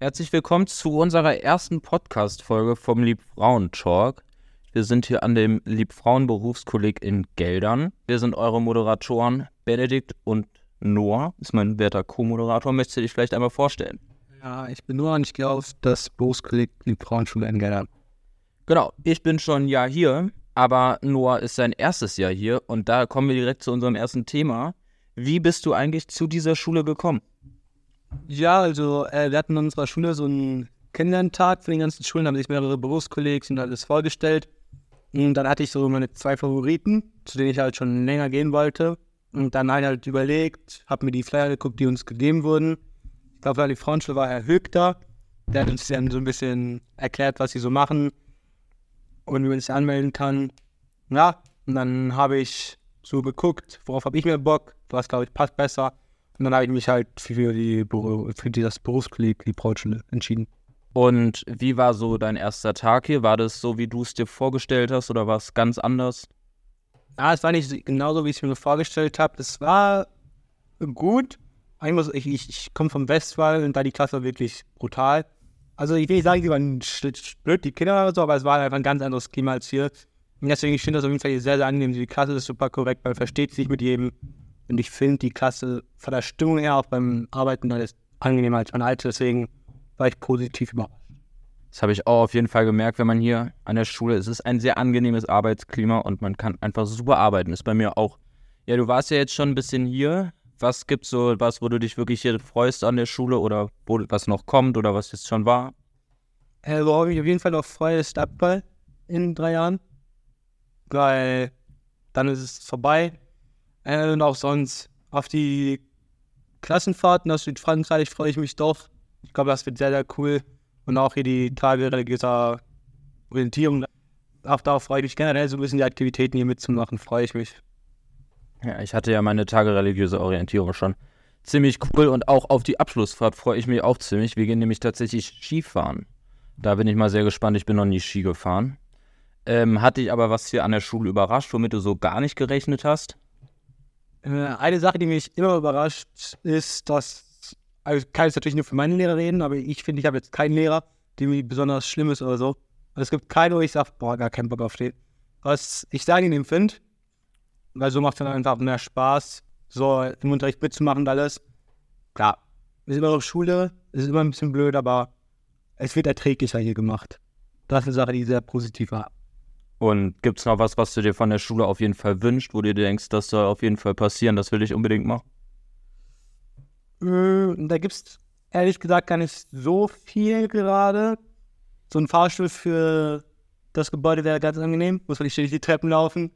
Herzlich willkommen zu unserer ersten Podcast-Folge vom Liebfrauen-Talk. Wir sind hier an dem Liebfrauen-Berufskolleg in Geldern. Wir sind eure Moderatoren Benedikt und Noah. Das ist mein werter Co-Moderator. Möchtest du dich vielleicht einmal vorstellen? Ja, ich bin Noah und ich gehe auf das Berufskolleg Liebfrauenschule in Geldern. Genau, ich bin schon ein Jahr hier, aber Noah ist sein erstes Jahr hier. Und da kommen wir direkt zu unserem ersten Thema. Wie bist du eigentlich zu dieser Schule gekommen? Ja, also wir hatten in unserer Schule so einen Kennenlerntag für den ganzen Schulen, da haben sich mehrere Berufskollegs und alles vorgestellt. Und dann hatte ich so meine 2 Favoriten, zu denen ich halt schon länger gehen wollte. Und dann habe ich halt überlegt, habe mir die Flyer geguckt, die uns gegeben wurden. Ich glaube, die Frauenschule war Herr Högter. Der hat uns dann so ein bisschen erklärt, was sie so machen und wie man sich anmelden kann. Ja, und dann habe ich so geguckt, worauf habe ich mehr Bock, was glaube ich passt besser. Und dann habe ich mich halt für das Berufskolleg Liebfrauenschule entschieden. Und wie war so dein erster Tag hier? War das so, wie du es dir vorgestellt hast, oder war es ganz anders? Ja, es war nicht genauso, wie ich es mir vorgestellt habe. Es war gut. Ich komme vom Westwall und da die Klasse war wirklich brutal. Also ich will nicht sagen, die waren blöd, die Kinder oder so, aber es war einfach ein ganz anderes Klima als hier. Und deswegen, ich finde das auf jeden Fall hier sehr, sehr angenehm. Die Klasse ist super korrekt, man versteht sich mit jedem. Und ich finde die Klasse von der Stimmung her auch beim Arbeiten alles angenehmer als meine alte. Deswegen war ich positiv überrascht. Das habe ich auch auf jeden Fall gemerkt, wenn man hier an der Schule ist. Es ist ein sehr angenehmes Arbeitsklima und man kann einfach super arbeiten. Ist bei mir auch. Ja, du warst ja jetzt schon ein bisschen hier. Was gibt's so, wo du dich wirklich hier freust an der Schule oder was noch kommt oder was jetzt schon war? Worauf ich auf jeden Fall noch freue, ist Stadtball in 3 Jahren. Weil dann ist es vorbei. Und auch sonst auf die Klassenfahrten aus Südfrankreich freue ich mich doch. Ich glaube, das wird sehr, sehr cool. Und auch hier die Tage religiöser Orientierung. Auch darauf freue ich mich generell, so ein bisschen die Aktivitäten hier mitzumachen, freue ich mich. Ja, ich hatte ja meine Tage religiöse Orientierung schon. Ziemlich cool, und auch auf die Abschlussfahrt freue ich mich auch ziemlich. Wir gehen nämlich tatsächlich Skifahren. Da bin ich mal sehr gespannt, ich bin noch nie Ski gefahren. Hat dich aber was hier an der Schule überrascht, womit du so gar nicht gerechnet hast? Eine Sache, die mich immer überrascht, ist, dass, also ich kann jetzt natürlich nur für meine Lehrer reden, aber ich finde, ich habe jetzt keinen Lehrer, der mir besonders schlimm ist oder so. Also es gibt keinen, wo ich sage, boah, gar keinen Bock auf den. Was ich sehr angenehm finde, weil so macht es dann einfach mehr Spaß, so im Unterricht mitzumachen und alles. Klar, wir sind immer auf Schule, es ist immer ein bisschen blöd, aber es wird erträglicher hier gemacht. Das ist eine Sache, die sehr positiv war. Und gibt's noch was du dir von der Schule auf jeden Fall wünschst, wo du dir denkst, das soll auf jeden Fall passieren, das will ich unbedingt machen? Da gibt es ehrlich gesagt gar nicht so viel gerade. So ein Fahrstuhl für das Gebäude wäre ganz angenehm, muss man nicht ständig die Treppen laufen.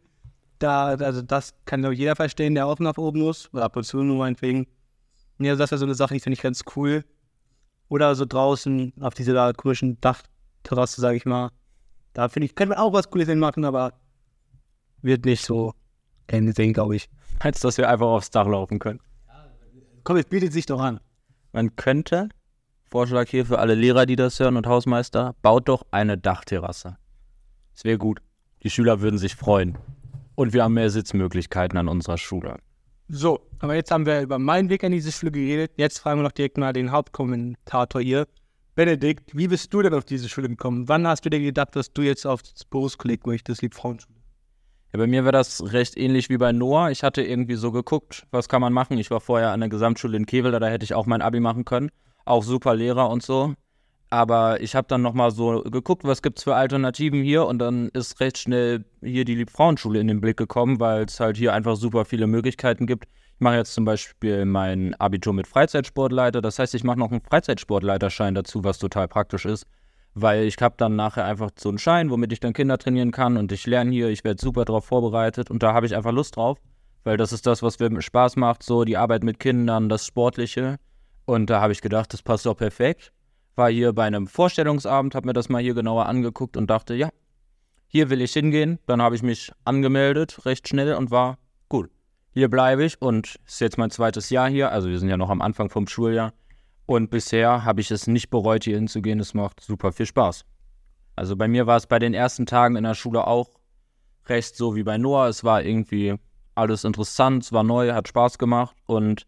Also das kann, glaube ich, jeder verstehen, der auch nach oben muss. Oder ab und zu nur meinetwegen. Ja, das wäre so eine Sache, die finde ich ganz cool. Oder so draußen auf dieser komischen Dachterrasse, sage ich mal. Da finde ich, können wir auch was Cooles machen, aber wird nicht so Ende sehen, glaube ich. Als dass wir einfach aufs Dach laufen können. Komm, es bietet sich doch an. Man könnte, Vorschlag hier für alle Lehrer, die das hören und Hausmeister, baut doch eine Dachterrasse. Das wäre gut. Die Schüler würden sich freuen. Und wir haben mehr Sitzmöglichkeiten an unserer Schule. So, aber jetzt haben wir über meinen Weg an diese Schule geredet. Jetzt fragen wir noch direkt mal den Hauptkommentator hier. Benedikt, wie bist du denn auf diese Schule gekommen? Wann hast du dir gedacht, dass du jetzt aufs Berufskolleg möchtest, Liebfrauenschule? Ja, bei mir war das recht ähnlich wie bei Noah. Ich hatte irgendwie so geguckt, was kann man machen. Ich war vorher an der Gesamtschule in Kevela, da hätte ich auch mein Abi machen können. Auch super Lehrer und so. Aber ich habe dann nochmal so geguckt, was gibt's für Alternativen hier, und dann ist recht schnell hier die Liebfrauenschule in den Blick gekommen, weil es halt hier einfach super viele Möglichkeiten gibt. Ich mache jetzt zum Beispiel mein Abitur mit Freizeitsportleiter, das heißt, ich mache noch einen Freizeitsportleiterschein dazu, was total praktisch ist, weil ich habe dann nachher einfach so einen Schein, womit ich dann Kinder trainieren kann, und ich lerne hier, ich werde super drauf vorbereitet, und da habe ich einfach Lust drauf, weil das ist das, was mir Spaß macht, so die Arbeit mit Kindern, das Sportliche, und da habe ich gedacht, das passt doch perfekt. War hier bei einem Vorstellungsabend, habe mir das mal hier genauer angeguckt und dachte, ja, hier will ich hingehen. Dann habe ich mich angemeldet, recht schnell, und war gut. Hier bleibe ich, und ist jetzt mein 2. Jahr hier, also wir sind ja noch am Anfang vom Schuljahr. Und bisher habe ich es nicht bereut, hier hinzugehen. Es macht super viel Spaß. Also bei mir war es bei den ersten Tagen in der Schule auch recht so wie bei Noah. Es war irgendwie alles interessant, es war neu, hat Spaß gemacht, und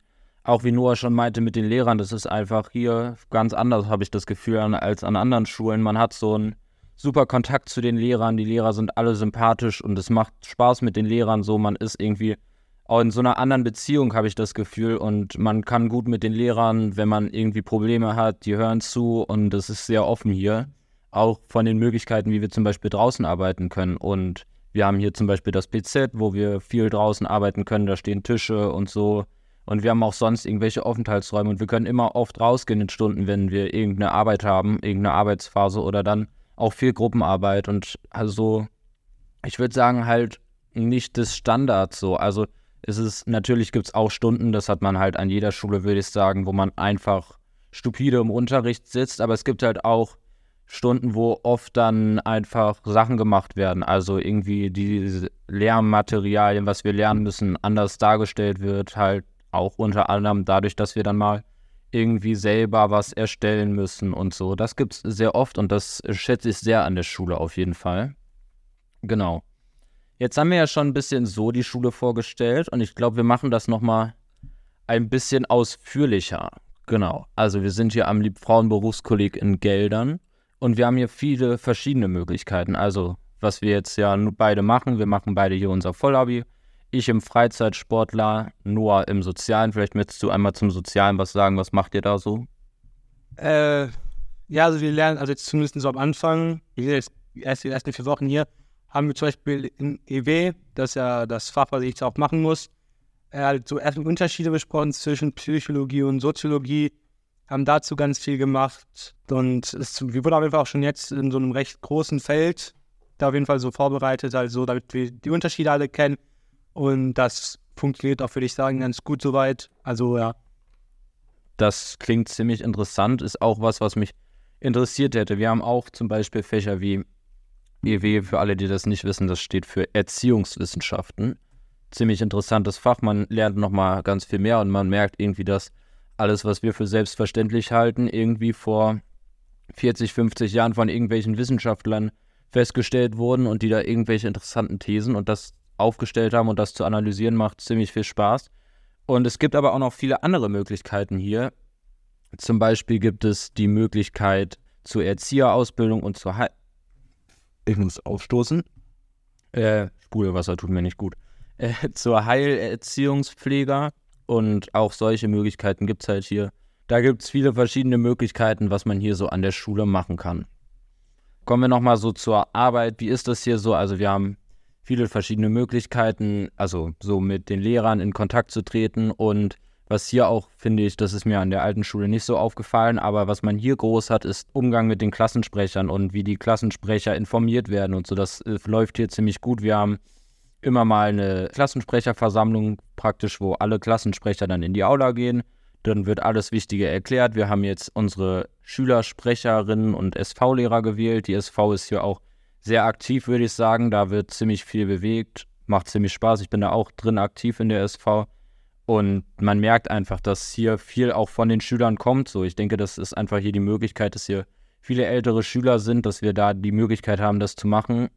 auch wie Noah schon meinte mit den Lehrern, das ist einfach hier ganz anders, habe ich das Gefühl, als an anderen Schulen. Man hat so einen super Kontakt zu den Lehrern, die Lehrer sind alle sympathisch und es macht Spaß mit den Lehrern so, man ist irgendwie auch in so einer anderen Beziehung, habe ich das Gefühl, und man kann gut mit den Lehrern, wenn man irgendwie Probleme hat, die hören zu und es ist sehr offen hier, auch von den Möglichkeiten, wie wir zum Beispiel draußen arbeiten können. Und wir haben hier zum Beispiel das PZ, wo wir viel draußen arbeiten können, da stehen Tische und so. Und wir haben auch sonst irgendwelche Aufenthaltsräume und wir können immer oft rausgehen in Stunden, wenn wir irgendeine Arbeit haben, irgendeine Arbeitsphase oder dann auch viel Gruppenarbeit. Und also, ich würde sagen, halt nicht des Standards so. Also, natürlich gibt es auch Stunden, das hat man halt an jeder Schule, würde ich sagen, wo man einfach stupide im Unterricht sitzt, aber es gibt halt auch Stunden, wo oft dann einfach Sachen gemacht werden, also irgendwie die Lehrmaterialien, was wir lernen müssen, anders dargestellt wird, halt auch unter anderem dadurch, dass wir dann mal irgendwie selber was erstellen müssen und so. Das gibt es sehr oft und das schätze ich sehr an der Schule auf jeden Fall. Genau. Jetzt haben wir ja schon ein bisschen so die Schule vorgestellt und ich glaube, wir machen das nochmal ein bisschen ausführlicher. Genau, also wir sind hier am Liebfrauenberufskolleg in Geldern und wir haben hier viele verschiedene Möglichkeiten. Also was wir jetzt ja beide machen, wir machen beide hier unser Vollabi. Ich im Freizeitsportler, Noah im Sozialen. Vielleicht möchtest du einmal zum Sozialen was sagen, was macht ihr da so? Ja, also wir lernen, also jetzt zumindest so am Anfang, wir sind jetzt die ersten 4 Wochen hier, haben wir zum Beispiel in EW, das ist ja das Fach, was ich jetzt auch machen muss, halt so erstmal Unterschiede besprochen zwischen Psychologie und Soziologie, haben dazu ganz viel gemacht und wir wurden auf jeden Fall auch schon jetzt in so einem recht großen Feld da auf jeden Fall so vorbereitet, also damit wir die Unterschiede alle kennen und das funktioniert auch, würde ich sagen, ganz gut soweit, also ja. Das klingt ziemlich interessant, ist auch was mich interessiert hätte. Wir haben auch zum Beispiel Fächer wie EW, für alle, die das nicht wissen, das steht für Erziehungswissenschaften. Ziemlich interessantes Fach, man lernt nochmal ganz viel mehr und man merkt irgendwie, dass alles, was wir für selbstverständlich halten, irgendwie vor 40, 50 Jahren von irgendwelchen Wissenschaftlern festgestellt wurden und die da irgendwelche interessanten Thesen und das aufgestellt haben und das zu analysieren, macht ziemlich viel Spaß. Und es gibt aber auch noch viele andere Möglichkeiten hier. Zum Beispiel gibt es die Möglichkeit zur Erzieherausbildung und zur Ich muss aufstoßen. Sprudelwasser tut mir nicht gut. Zur Heilerziehungspfleger und auch solche Möglichkeiten gibt es halt hier. Da gibt es viele verschiedene Möglichkeiten, was man hier so an der Schule machen kann. Kommen wir nochmal so zur Arbeit. Wie ist das hier so? Also wir haben viele verschiedene Möglichkeiten, also so mit den Lehrern in Kontakt zu treten und was hier auch, finde ich, das ist mir an der alten Schule nicht so aufgefallen, aber was man hier groß hat, ist Umgang mit den Klassensprechern und wie die Klassensprecher informiert werden und so. Das läuft hier ziemlich gut. Wir haben immer mal eine Klassensprecherversammlung praktisch, wo alle Klassensprecher dann in die Aula gehen. Dann wird alles Wichtige erklärt. Wir haben jetzt unsere Schülersprecherinnen und SV-Lehrer gewählt. Die SV ist hier auch sehr aktiv, würde ich sagen. Da wird ziemlich viel bewegt, macht ziemlich Spaß. Ich bin da auch drin aktiv in der SV. Und man merkt einfach, dass hier viel auch von den Schülern kommt. So, ich denke, das ist einfach hier die Möglichkeit, dass hier viele ältere Schüler sind, dass wir da die Möglichkeit haben, das zu machen.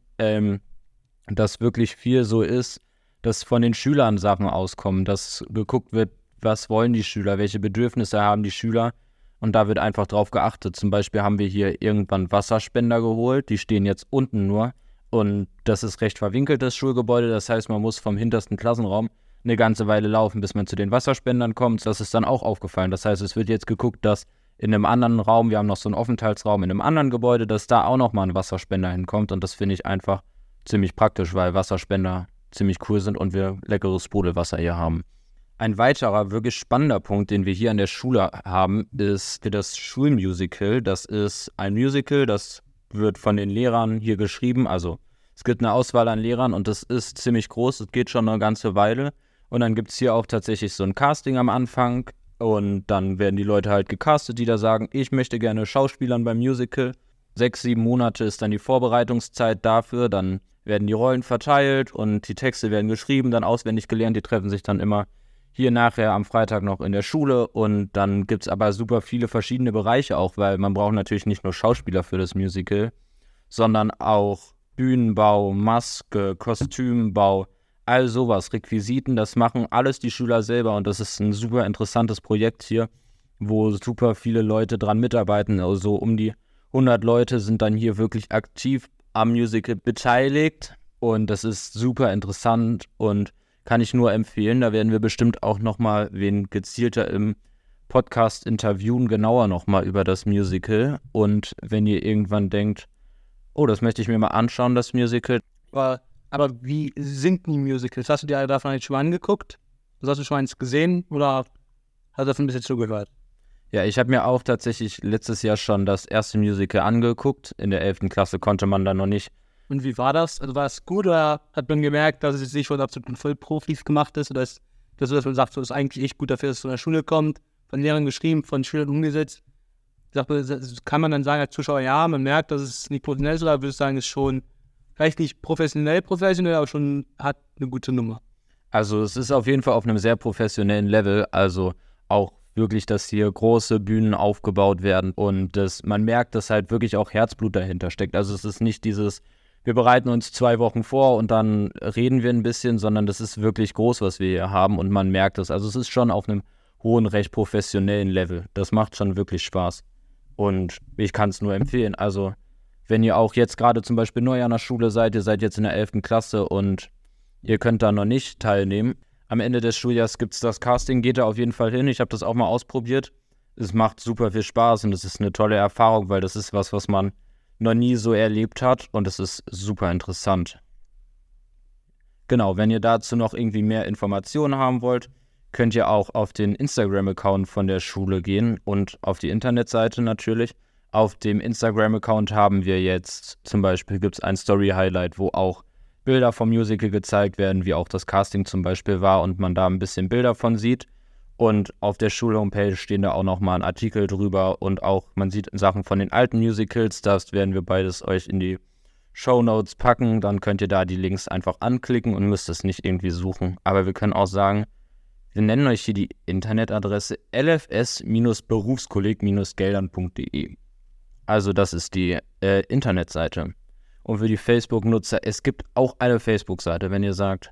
Dass wirklich viel so ist, dass von den Schülern Sachen auskommen, dass geguckt wird, was wollen die Schüler, welche Bedürfnisse haben die Schüler. Und da wird einfach drauf geachtet. Zum Beispiel haben wir hier irgendwann Wasserspender geholt, die stehen jetzt unten nur. Und das ist recht verwinkeltes Schulgebäude, das heißt, man muss vom hintersten Klassenraum eine ganze Weile laufen, bis man zu den Wasserspendern kommt. Das ist dann auch aufgefallen. Das heißt, es wird jetzt geguckt, dass in einem anderen Raum, wir haben noch so einen Aufenthaltsraum in einem anderen Gebäude, dass da auch nochmal ein Wasserspender hinkommt. Und das finde ich einfach ziemlich praktisch, weil Wasserspender ziemlich cool sind und wir leckeres Sprudelwasser hier haben. Ein weiterer wirklich spannender Punkt, den wir hier an der Schule haben, ist für das Schulmusical. Das ist ein Musical, das wird von den Lehrern hier geschrieben. Also es gibt eine Auswahl an Lehrern und das ist ziemlich groß. Es geht schon eine ganze Weile. Und dann gibt es hier auch tatsächlich so ein Casting am Anfang. Und dann werden die Leute halt gecastet, die da sagen, ich möchte gerne Schauspielern beim Musical. 6, 7 Monate ist dann die Vorbereitungszeit dafür. Dann werden die Rollen verteilt und die Texte werden geschrieben, dann auswendig gelernt. Die treffen sich dann immer hier nachher am Freitag noch in der Schule. Und dann gibt es aber super viele verschiedene Bereiche auch, weil man braucht natürlich nicht nur Schauspieler für das Musical, sondern auch Bühnenbau, Maske, Kostümbau. all sowas, Requisiten, das machen alles die Schüler selber und das ist ein super interessantes Projekt hier, wo super viele Leute dran mitarbeiten, also um die 100 Leute sind dann hier wirklich aktiv am Musical beteiligt und das ist super interessant und kann ich nur empfehlen. Da werden wir bestimmt auch nochmal wen gezielter im Podcast interviewen, genauer nochmal über das Musical. Und wenn ihr irgendwann denkt, oh, das möchte ich mir mal anschauen, das Musical. Aber wie sind die Musicals? Hast du dir davon jetzt schon mal angeguckt? Hast du schon eins gesehen oder hast du davon ein bisschen zugehört? Ja, ich habe mir auch tatsächlich letztes Jahr schon das erste Musical angeguckt. In der 11. Klasse konnte man da noch nicht. Und wie war das? Also war es gut oder hat man gemerkt, dass es nicht von absoluten Vollprofis gemacht ist? Oder dass man sagt, so ist eigentlich echt gut dafür, dass es von der Schule kommt, von Lehrern geschrieben, von Schülern umgesetzt? Kann man dann sagen als Zuschauer, ja, man merkt, dass es nicht professionell ist, oder würde ich sagen, es ist schon vielleicht nicht professionell, aber schon hat eine gute Nummer? Also es ist auf jeden Fall auf einem sehr professionellen Level, also auch wirklich, dass hier große Bühnen aufgebaut werden und man merkt, dass halt wirklich auch Herzblut dahinter steckt. Also es ist nicht dieses, wir bereiten uns 2 Wochen vor und dann reden wir ein bisschen, sondern das ist wirklich groß, was wir hier haben und man merkt es. Also es ist schon auf einem hohen, recht professionellen Level. Das macht schon wirklich Spaß und ich kann es nur empfehlen. Also wenn ihr auch jetzt gerade zum Beispiel neu an der Schule seid, ihr seid jetzt in der 11. Klasse und ihr könnt da noch nicht teilnehmen, am Ende des Schuljahres gibt es das Casting, geht da auf jeden Fall hin. Ich habe das auch mal ausprobiert. Es macht super viel Spaß und es ist eine tolle Erfahrung, weil das ist was man noch nie so erlebt hat und es ist super interessant. Genau, wenn ihr dazu noch irgendwie mehr Informationen haben wollt, könnt ihr auch auf den Instagram-Account von der Schule gehen und auf die Internetseite natürlich. Auf dem Instagram-Account haben wir jetzt zum Beispiel, gibt es ein Story-Highlight, wo auch Bilder vom Musical gezeigt werden, wie auch das Casting zum Beispiel war und man da ein bisschen Bilder von sieht. Und auf der Schul-Homepage stehen da auch nochmal ein Artikel drüber und auch, man sieht Sachen von den alten Musicals, das werden wir beides euch in die Shownotes packen, dann könnt ihr da die Links einfach anklicken und müsst es nicht irgendwie suchen. Aber wir können auch sagen, wir nennen euch hier die Internetadresse lfs-berufskolleg-geldern.de. Also das ist die Internetseite. Und für die Facebook-Nutzer, es gibt auch eine Facebook-Seite, wenn ihr sagt,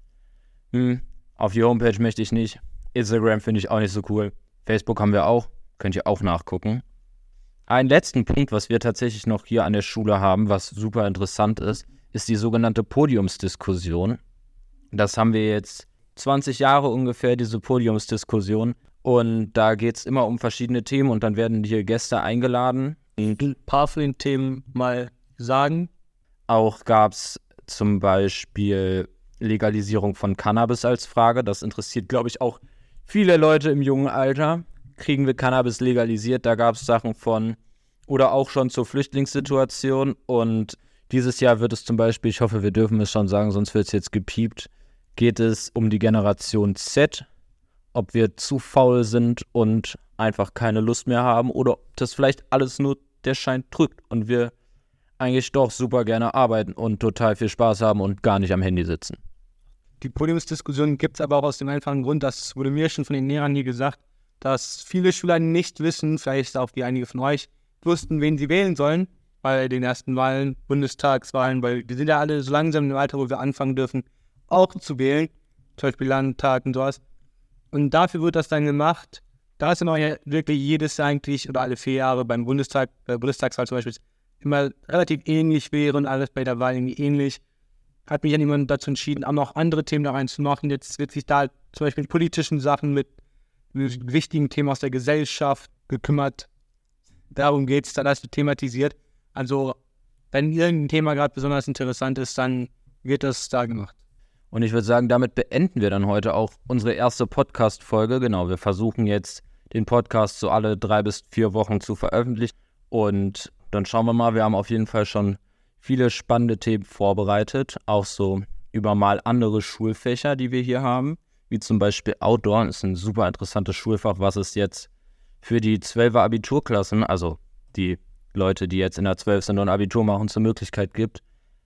auf die Homepage möchte ich nicht, Instagram finde ich auch nicht so cool, Facebook haben wir auch, könnt ihr auch nachgucken. Einen letzten Punkt, was wir tatsächlich noch hier an der Schule haben, was super interessant ist die sogenannte Podiumsdiskussion. Das haben wir jetzt 20 Jahre ungefähr, diese Podiumsdiskussion. Und da geht es immer um verschiedene Themen und dann werden hier Gäste eingeladen. Ein paar von den Themen mal sagen. Auch gab es zum Beispiel Legalisierung von Cannabis als Frage. Das interessiert, glaube ich, auch viele Leute im jungen Alter. Kriegen wir Cannabis legalisiert? Da gab es Sachen von, oder auch schon zur Flüchtlingssituation. Und dieses Jahr wird es zum Beispiel, ich hoffe, wir dürfen es schon sagen, sonst wird es jetzt gepiept, geht es um die Generation Z. Ob wir zu faul sind und einfach keine Lust mehr haben oder ob das vielleicht alles nur der Schein trügt und wir eigentlich doch super gerne arbeiten und total viel Spaß haben und gar nicht am Handy sitzen. Die Podiumsdiskussion gibt es aber auch aus dem einfachen Grund, das wurde mir schon von den Lehrern hier gesagt, dass viele Schüler nicht wissen, vielleicht auch wie einige von euch, wussten, wen sie wählen sollen bei den ersten Wahlen, Bundestagswahlen, weil wir sind ja alle so langsam im Alter, wo wir anfangen dürfen, auch zu wählen, zum Beispiel Landtag und sowas. Und dafür wird das dann gemacht. Da ist dann auch wirklich jedes Jahr eigentlich, oder alle 4 Jahre beim Bundestagswahl zum Beispiel, immer relativ ähnlich wäre und alles bei der Wahl irgendwie ähnlich. Hat mich ja niemand dazu entschieden, auch noch andere Themen da reinzumachen. Jetzt wird sich da zum Beispiel mit politischen Sachen, mit wichtigen Themen aus der Gesellschaft gekümmert. Darum geht es, dann das wird thematisiert. Also, wenn irgendein Thema gerade besonders interessant ist, dann wird das da gemacht. Und ich würde sagen, damit beenden wir dann heute auch unsere erste Podcast-Folge. Genau, wir versuchen jetzt, den Podcast so alle 3 bis 4 Wochen zu veröffentlichen. Und dann schauen wir mal, wir haben auf jeden Fall schon viele spannende Themen vorbereitet, auch so über mal andere Schulfächer, die wir hier haben, wie zum Beispiel Outdoor, das ist ein super interessantes Schulfach, was es jetzt für die 12er Abiturklassen, also die Leute, die jetzt in der 12 sind und Abitur machen, zur Möglichkeit gibt.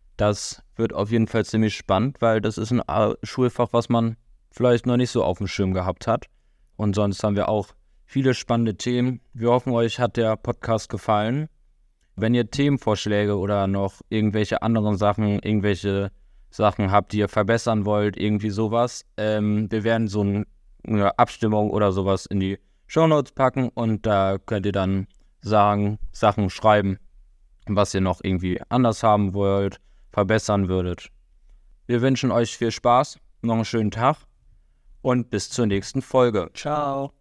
Das wird auf jeden Fall ziemlich spannend, weil das ist ein Schulfach, was man vielleicht noch nicht so auf dem Schirm gehabt hat. Und sonst haben wir auch viele spannende Themen. Wir hoffen, euch hat der Podcast gefallen. Wenn ihr Themenvorschläge oder noch irgendwelche anderen Sachen, irgendwelche Sachen habt, die ihr verbessern wollt, irgendwie sowas. Wir werden so eine Abstimmung oder sowas in die Shownotes packen und da könnt ihr dann Sachen schreiben, was ihr noch irgendwie anders haben wollt, verbessern würdet. Wir wünschen euch viel Spaß, noch einen schönen Tag und bis zur nächsten Folge. Ciao.